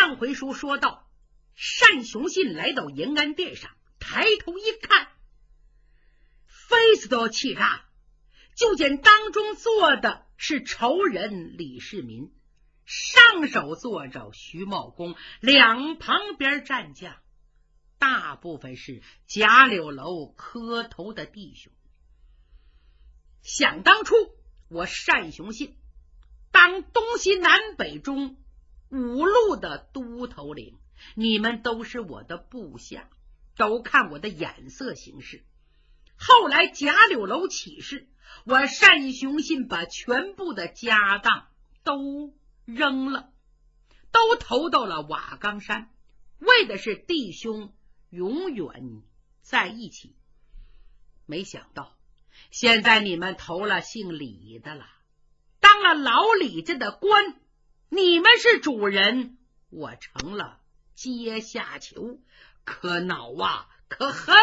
上回书说到，单雄信来到迎安殿上，抬头一看，face 死都要气炸，就见当中坐的是仇人李世民，上手坐着徐茂公，两旁边站将大部分是贾柳楼磕头的弟兄。想当初我单雄信当东西南北中5路的都头领，你们都是我的部下，都看我的眼色行事。后来贾柳楼起事，我单雄信把全部的家当都扔了，都投到了瓦岗山，为的是弟兄永远在一起。没想到现在你们投了姓李的了，当了老李家的官，你们是主人，我成了阶下囚，可恼啊，可恨。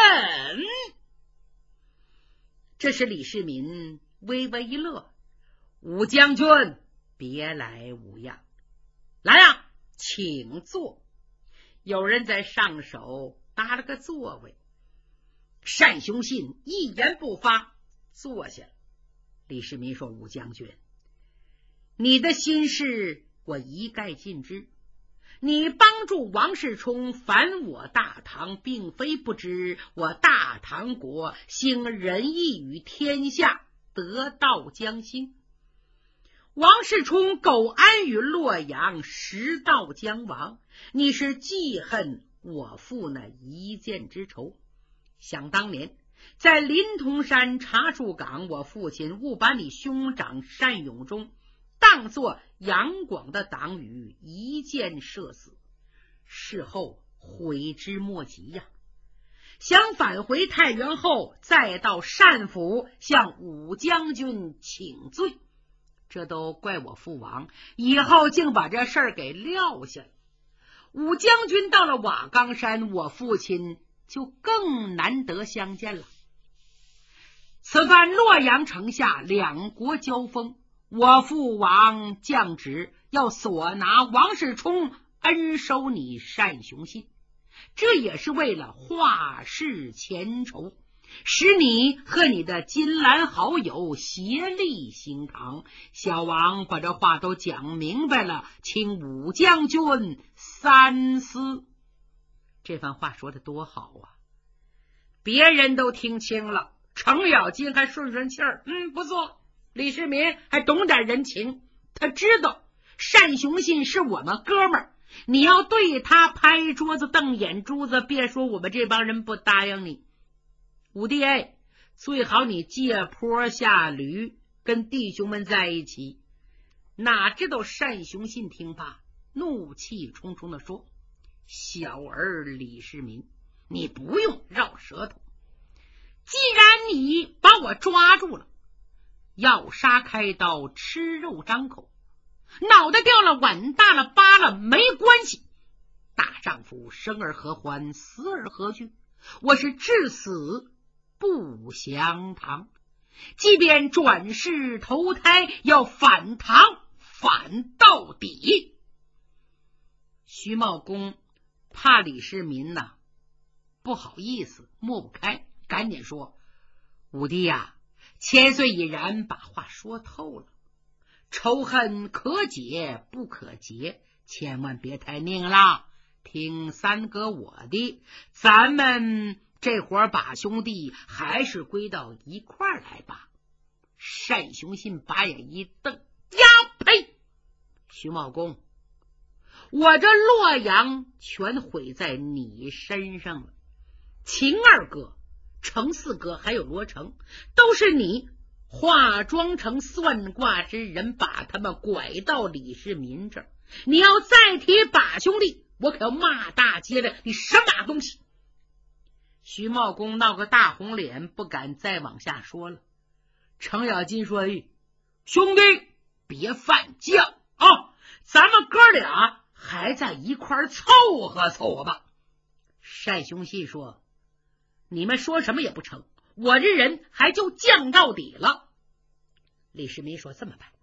这时李世民微微一乐，武将军别来无恙，来啊，请坐。有人在上手搭了个座位，单雄信一言不发坐下了。李世民说，武将军，你的心事我一概尽知，你帮助王世充反我大唐，并非不知我大唐国兴仁义于天下，得道将兴。王世充苟安于洛阳，食道将亡，你是记恨我父那一箭之仇。想当年在临潼山茶树岗，我父亲误把你兄长单永忠当作杨广的党羽，一箭射死，事后悔之莫及呀。想返回太原后，再到单府向武将军请罪，这都怪我父王以后竟把这事儿给撂下了。武将军到了瓦岗山，我父亲就更难得相见了。此番洛阳城下两国交锋，我父王降旨要索拿王世充，恩收你单雄信，这也是为了化世前仇，使你和你的金兰好友协力兴唐。小王把这话都讲明白了，请武将军三思。这番话说的多好啊，别人都听清了，程咬金还顺顺气儿，不错，李世民还懂点人情，他知道单雄信是我们哥们儿，你要对他拍桌子瞪眼珠子，别说我们这帮人不答应你。武帝最好你借坡下驴，跟弟兄们在一起。哪知道单雄信听罢，怒气冲冲地说，小儿李世民，你不用绕舌头，既然你把我抓住了，要杀开刀，吃肉张口，脑袋掉了，碗大了，疤了没关系，大丈夫生而何欢，死而何惧，我是至死不降唐，即便转世投胎，要反唐反到底。徐茂公怕李世民不好意思抹不开，赶紧说，武帝呀，千岁已然把话说透了，仇恨可解不可结，千万别太拧了，听三哥我的，咱们这伙把兄弟还是归到一块儿来吧。单雄信把眼一瞪，呀呸！徐茂公，我这洛阳全毁在你身上了，秦二哥、程四哥还有罗成，都是你化妆成算卦之人，把他们拐到李世民这儿。你要再提把兄弟，我可要骂大街的，你什么东西？徐茂公闹个大红脸，不敢再往下说了。程咬金说，兄弟别犯犟啊，咱们哥俩还在一块儿凑合凑合吧。单雄信说，你们说什么也不成，我这人还就犟到底了。李世民说，这么办，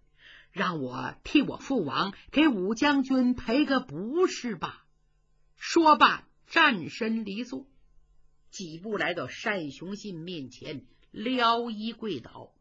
让我替我父王给武将军赔个不是吧。说罢站身离座，几步来到单雄信面前，撩衣跪倒。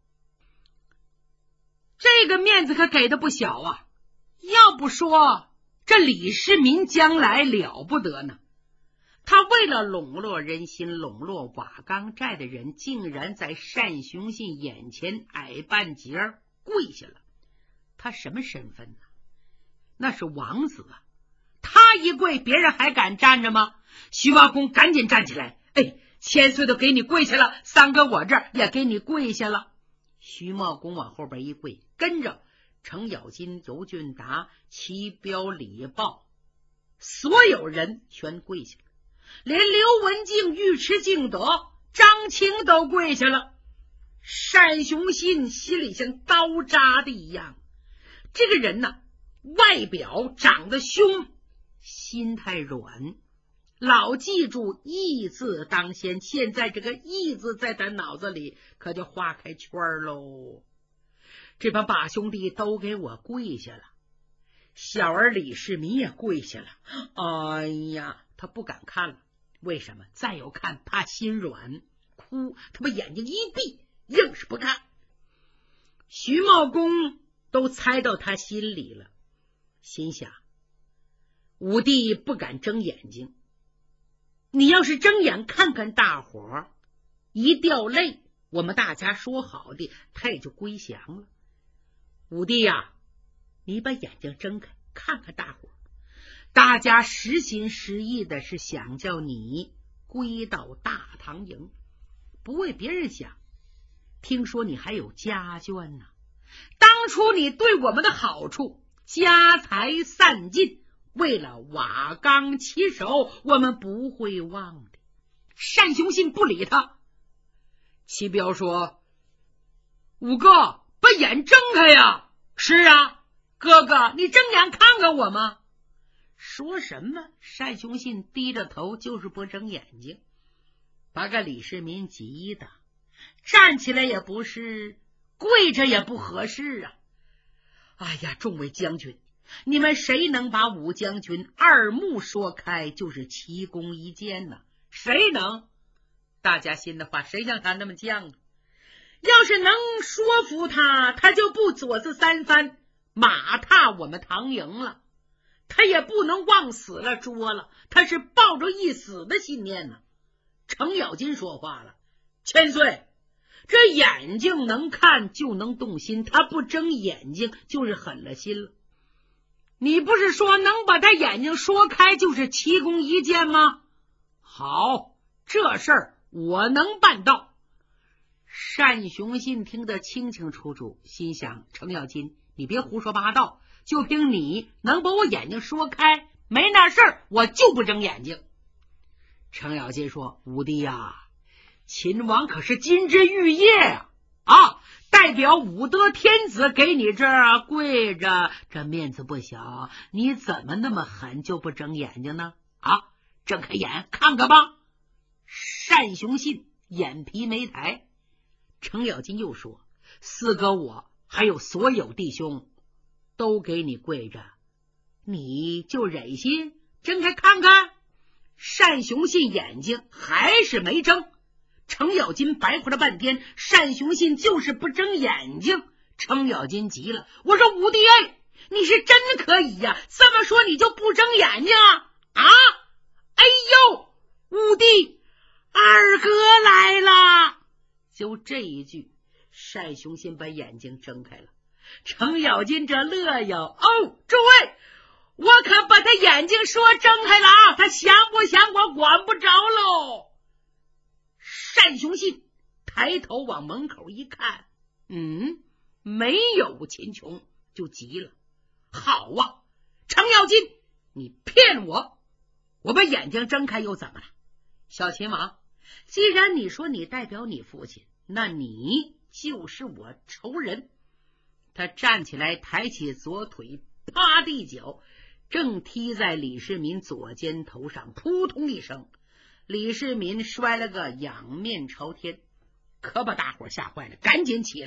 这个面子可给的不小啊，要不说这李世民将来了不得呢。他为了笼络人心，笼络瓦岗寨的人，竟然在单雄信眼前矮半截跪下了。他什么身份呢？那是王子啊！他一跪，别人还敢站着吗？徐茂公赶紧站起来，千岁都给你跪下了，三哥我这儿也给你跪下了。徐茂公往后边一跪，跟着程咬金、尤俊达、齐彪、李豹，所有人全跪下了，连刘文静、尉迟敬德、张清都跪下了。单雄信心里像刀扎的一样，这个人呢，外表长得凶，心太软，老记住义字当先，现在这个义字在他脑子里可就画开圈喽。这帮把兄弟都给我跪下了，小儿李世民也跪下了。哎呀，他不敢看了，为什么？再有看怕心软，哭，他把眼睛一闭，硬是不看。徐茂公都猜到他心里了，心想武帝不敢睁眼睛，你要是睁眼看看大伙儿，一掉泪，我们大家说好的他也就归降了。武帝呀，你把眼睛睁开看看大伙儿，大家实心实意的是想叫你归到大唐营，不为别人想。听说你还有家眷呢，当初你对我们的好处，家财散尽，为了瓦岗旗手，我们不会忘的。单雄信不理他。齐彪说：五哥，把眼睁开呀！是啊，哥哥，你睁眼看看我吗？说什么？单雄信低着头，就是不睁眼睛，把个李世民急的站起来也不是，跪着也不合适啊！哎呀，众位将军，你们谁能把武将军二目说开，就是奇功一件呢？谁能？大家心的话，谁像他那么犟？要是能说服他，他就不左思三番马踏我们唐营了，他也不能往死了捉了，他是抱着一死的信念呢。程咬金说话了：千岁，这眼睛能看就能动心，他不睁眼睛就是狠了心了。你不是说能把他眼睛说开就是奇功一件吗？好，这事儿我能办到。单雄信听得清清楚楚，心想：程咬金，你别胡说八道，就凭你能把我眼睛说开，没那事儿，我就不睁眼睛。程咬金说：武帝呀，秦王可是金枝玉叶啊，代表武德天子给你这儿跪着，这面子不小，你怎么那么狠就不睁眼睛呢？睁开眼看看吧。单雄信眼皮没抬。程咬金又说：四哥我还有所有弟兄都给你跪着，你就忍心睁开看看？单雄信眼睛还是没睁。程咬金白活了半天，单雄信就是不睁眼睛。程咬金急了，我说武帝你是真可以呀，这么说你就不睁眼睛啊？哎呦，武帝二哥来了！就这一句，单雄信把眼睛睁开了。程咬金这乐呀，诸位，我可把他眼睛说睁开了啊，他想不想我管不着喽。单雄信抬头往门口一看，没有秦琼，就急了。好啊，程咬金，你骗我，我把眼睛睁开又怎么了？小秦王，既然你说你代表你父亲，那你就是我仇人。他站起来，抬起左腿，啪的一脚，正踢在李世民左肩头上，扑通一声，李世民摔了个仰面朝天，可把大伙吓坏了，赶紧起来。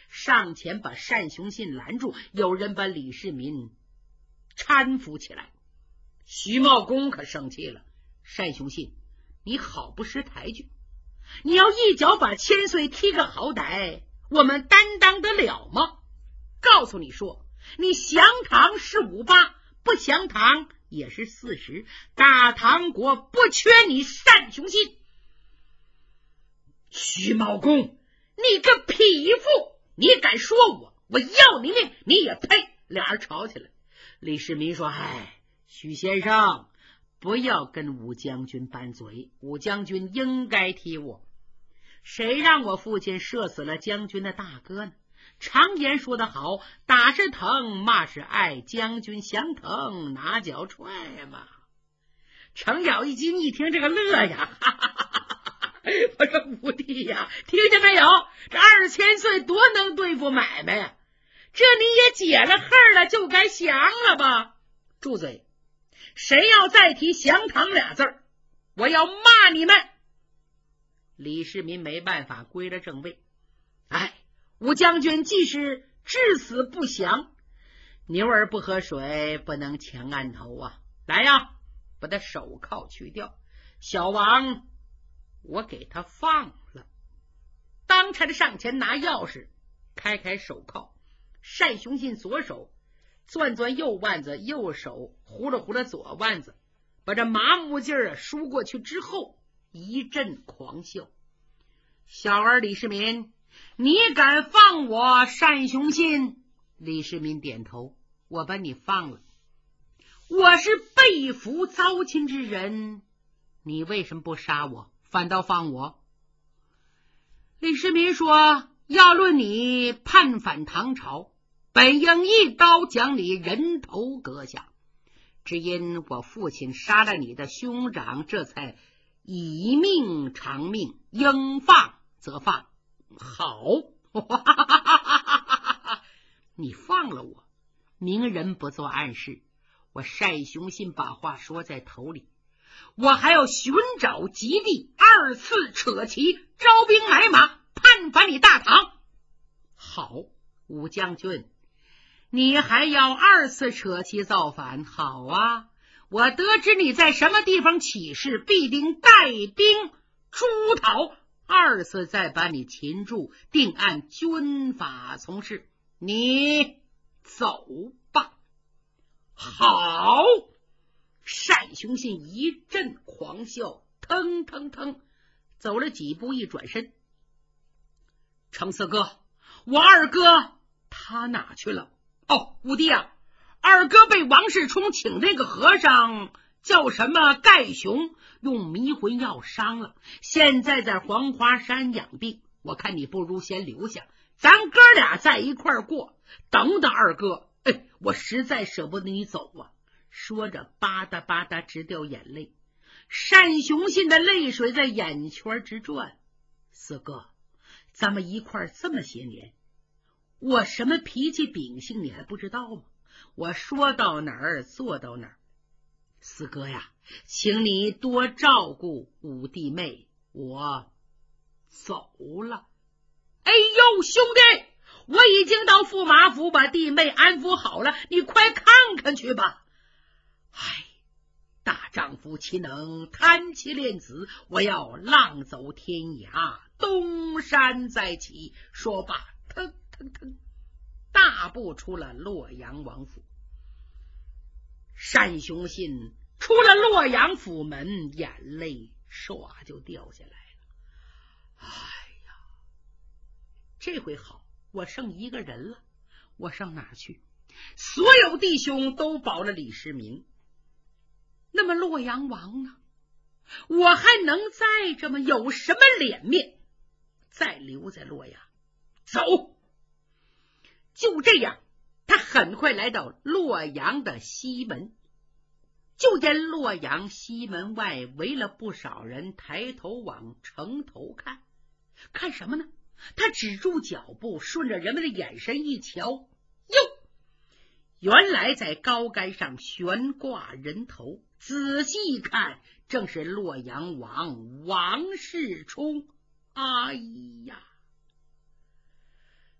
上前把单雄信拦住，有人把李世民搀扶起来。徐茂公可生气了，单雄信，你好不识抬举，你要一脚把千岁踢个好歹，我们担当得了吗？告诉你说，你降唐是58，不降唐也是40，大唐国不缺你单雄信。徐茂公，你个匹夫，你敢说我要你命，你也配！俩人吵起来。李世民说，徐先生，不要跟武将军拌嘴，武将军应该踢我，谁让我父亲射死了将军的大哥呢？常言说得好，打是疼，骂是爱，将军降疼拿脚踹嘛。程咬金一听这个乐呀，哈哈哈哈，我说武帝呀，听见没有？这2000岁多能对付买卖呀，这你也解了恨了，就该降了吧？住嘴！谁要再提降唐俩字儿，我要骂你们！李世民没办法，归了正位。武将军既是至死不降，牛儿不喝水，不能抢案头啊！来呀，把他手铐去掉。小王，我给他放了。当差的上前拿钥匙开开手铐。单雄信左手攥攥右腕子，右手呼啦呼啦左腕子，把这麻木劲儿输过去之后，一阵狂笑。小儿李世民，你敢放我单雄信？李世民点头，我把你放了。我是被俘遭亲之人，你为什么不杀我，反倒放我？李世民说，要论你叛反唐朝，本应一刀将你人头割下，只因我父亲杀了你的兄长，这才以命偿命，应放则放。好，你放了我，明人不做暗事。我单雄信把话说在头里，我还要寻找吉地，二次扯旗，招兵买马，叛反你大唐。好，武将军，你还要二次扯旗造反？好啊，我得知你在什么地方起事，必定带兵出讨，二次再把你擒住，定按军法从事。你走吧。好！单雄信一阵狂笑，腾腾腾走了几步，一转身，程四哥，我二哥他哪去了？武帝啊，二哥被王世充请那个和尚叫什么盖雄，用迷魂药伤了，现在在黄花山养病。我看你不如先留下，咱哥俩在一块儿过。等等二哥，我实在舍不得你走啊。说着吧嗒吧嗒直掉眼泪，单雄信的泪水在眼圈直转。四哥，咱们一块儿这么些年，我什么脾气秉性你还不知道吗？我说到哪儿做到哪儿。四哥呀，请你多照顾五弟妹，我走了。哎呦，兄弟，我已经到驸马府把弟妹安抚好了，你快看看去吧。大丈夫岂能贪妻恋子？我要浪走天涯，东山再起。说罢，腾腾腾大步出了洛阳王府。单雄信出了洛阳府门，眼泪唰就掉下来了。这回好，我剩一个人了，我上哪儿去？所有弟兄都保了李世民，那么洛阳王呢？我还能在这么有什么脸面再留在洛阳？走！就这样，他很快来到洛阳的西门。就见洛阳西门外围了不少人，抬头往城头看。看什么呢？他止住脚步，顺着人们的眼神一瞧，哟，原来在高杆上悬挂人头，仔细一看，正是洛阳王王世充。哎呀！大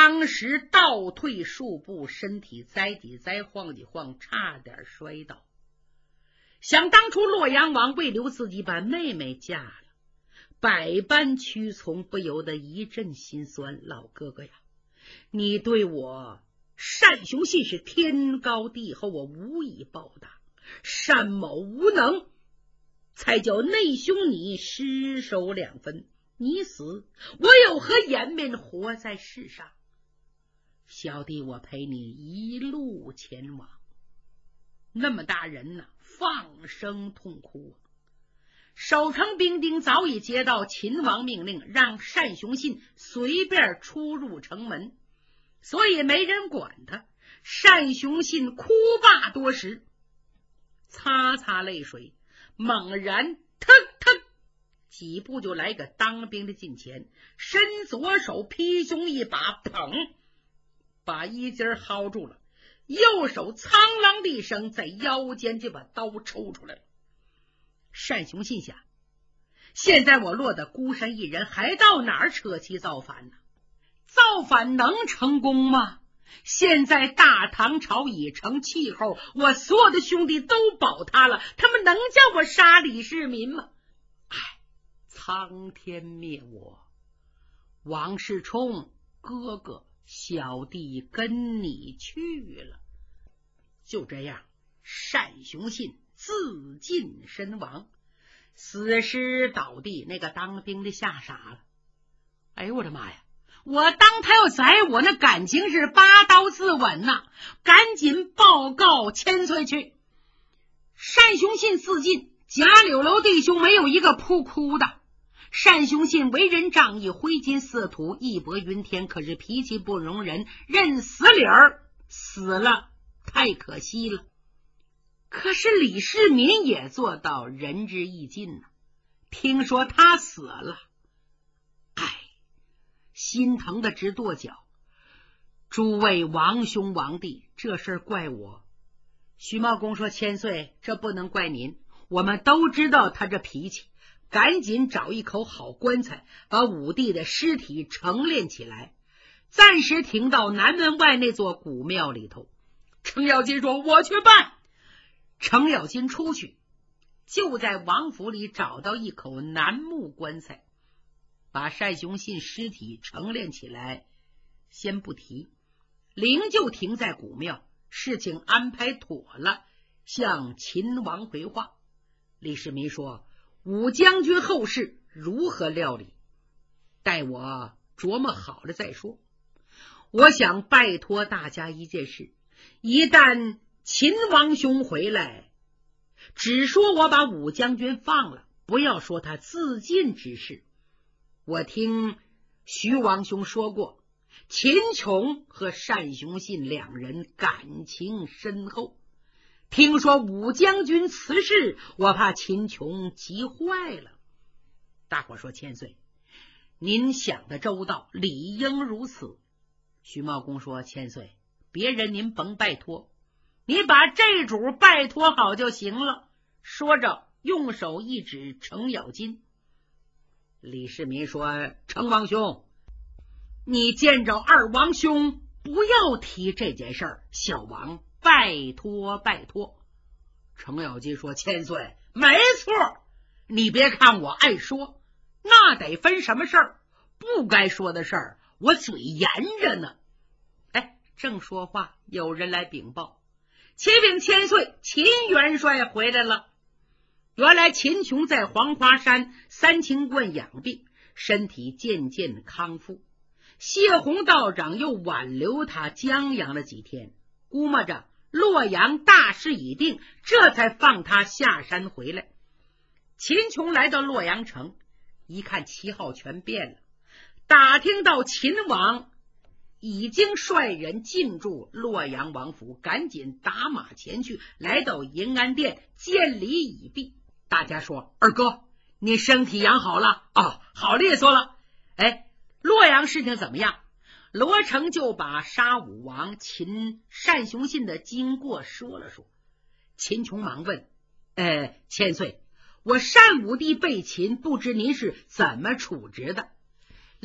当时倒退数步，身体栽地栽晃几晃，差点摔倒。想当初洛阳王为留自己把妹妹嫁了，百般屈从，不由得一阵心酸。老哥哥呀，你对我单雄信是天高地厚，我无以报答，单某无能，才叫内兄你失手两分。你死，我有何颜面活在世上？小弟我陪你一路前往。那么大人呢，放声痛哭。守城兵丁早已接到秦王命令，让单雄信随便出入城门，所以没人管他。单雄信哭罢多时，擦擦泪水，猛然腾腾几步就来个当兵的近前，伸左手劈胸一把，砰，把衣襟薅住了，右手苍啷的一声，在腰间就把刀抽出来了。单雄信想，现在我落得孤身一人，还到哪儿扯旗造反呢？造反能成功吗？现在大唐朝已成气候，我所有的兄弟都保他了，他们能叫我杀李世民吗？唉，苍天灭我！王世充哥哥，小弟跟你去了。就这样，单雄信自尽身亡，死尸倒地，那个当兵的吓傻了。哎呦我的妈呀，我当他要宰我，那感情是拔刀自刎呐！赶紧报告千岁去。单雄信自尽，贾柳楼弟兄没有一个不哭的。单雄信为人仗义，挥金似土，义薄云天，可是脾气不容人，认死理儿，死了太可惜了。可是李世民也做到仁至义尽呢，听说他死了，唉，心疼的直跺脚。诸位王兄王弟，这事怪我。徐茂公说，千岁，这不能怪您，我们都知道他这脾气，赶紧找一口好棺材，把武帝的尸体盛殓起来，暂时停到南门外那座古庙里头。程咬金说，我去办。程咬金出去，就在王府里找到一口楠木棺材，把单雄信尸体盛殓起来先不提，灵柩停在古庙，事情安排妥了，向秦王回话。李世民说，武将军后事如何料理，待我琢磨好了再说。我想拜托大家一件事，一旦秦王兄回来，只说我把武将军放了，不要说他自尽之事。我听徐王兄说过，秦琼和单雄信两人感情深厚，听说武将军辞世，我怕秦琼急坏了。大伙说，千岁，您想的周到，理应如此。徐茂公说，千岁，别人您甭拜托，你把这主拜托好就行了。说着用手一指程咬金。李世民说，程王兄，你见着二王兄不要提这件事儿，小王拜托拜托。程咬金说，千岁，没错，你别看我爱说，那得分什么事儿，不该说的事儿我嘴严着呢。哎，正说话，有人来禀报，启禀千岁，秦元帅回来了。原来秦琼在黄花山三清观养病，身体渐渐康复，谢洪道长又挽留他将养了几天，估摸着洛阳大事已定，这才放他下山回来。秦琼来到洛阳城，一看旗号全变了，打听到秦王已经率人进驻洛阳王府，赶紧打马前去，来到银安殿见礼已毕。大家说，二哥，你身体养好了？哦，好利索了。哎，洛阳事情怎么样？罗成就把杀武王单雄信的经过说了说。秦琼忙问，千岁，我单武帝被擒，不知您是怎么处置的？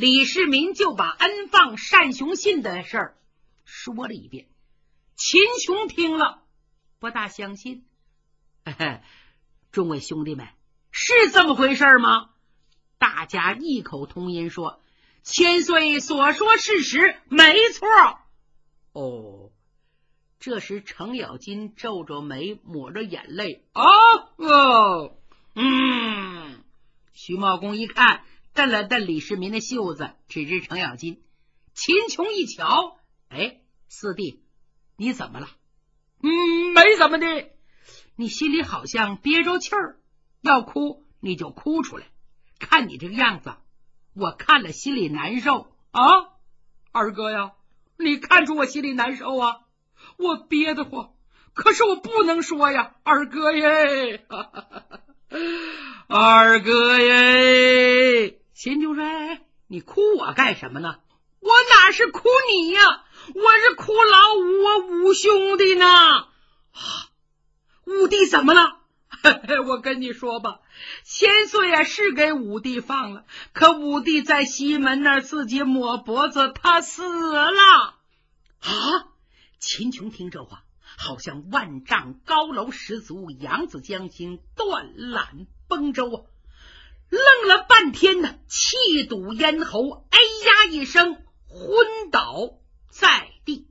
李世民就把恩放单雄信的事儿说了一遍。秦琼听了不大相信，众位兄弟们，是这么回事吗？大家异口同音说，千岁所说事实，没错。哦，这时程咬金皱皱眉，抹着眼泪。徐茂公一看，蹬了蹬李世民的袖子，指指程咬金。秦琼一瞧，四弟，你怎么了？ 没怎么的。 你心里好像憋着气儿，要哭你就哭出来。看你这个样子，我看了心里难受啊！ 二哥呀，你看出我心里难受啊？我憋得慌，可是我不能说呀，二哥耶！二哥耶！ 秦琼说：“你哭我干什么呢？ 我哪是哭你呀，我是哭老五，我五兄弟呢。 五弟怎么了？ 我跟你说吧，千岁啊是给五弟放了，可五弟在西门那儿自己抹脖子，他死了。 秦琼听这话，好像万丈高楼失足，扬子江心，断缆崩舟啊！愣了半天呢，气堵咽喉，哎呀一声昏倒在地。